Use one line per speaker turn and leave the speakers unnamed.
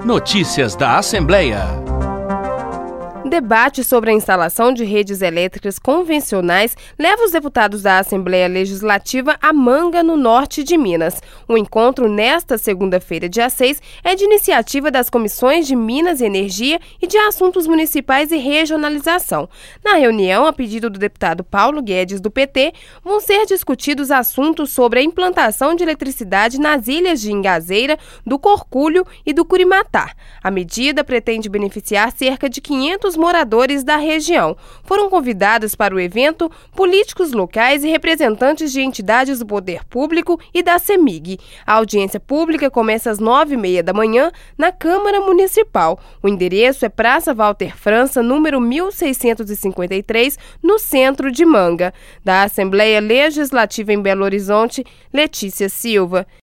Notícias da Assembleia.
Debate sobre a instalação de redes elétricas convencionais leva os deputados da Assembleia Legislativa a Manga, no norte de Minas. O encontro nesta segunda-feira, dia 6, é de iniciativa das Comissões de Minas e Energia e de Assuntos Municipais e Regionalização. Na reunião, a pedido do deputado Paulo Guedes, do PT, vão ser discutidos assuntos sobre a implantação de eletricidade nas ilhas de Ingazeira, do Corcúlio e do Curimatá. A medida pretende beneficiar cerca de 500 moradores da região. Foram convidados para o evento políticos locais e representantes de entidades do poder público e da CEMIG. A audiência pública começa às 9h30 da manhã na Câmara Municipal. O endereço é Praça Walter França, número 1653, no centro de Manga. Da Assembleia Legislativa em Belo Horizonte, Letícia Silva.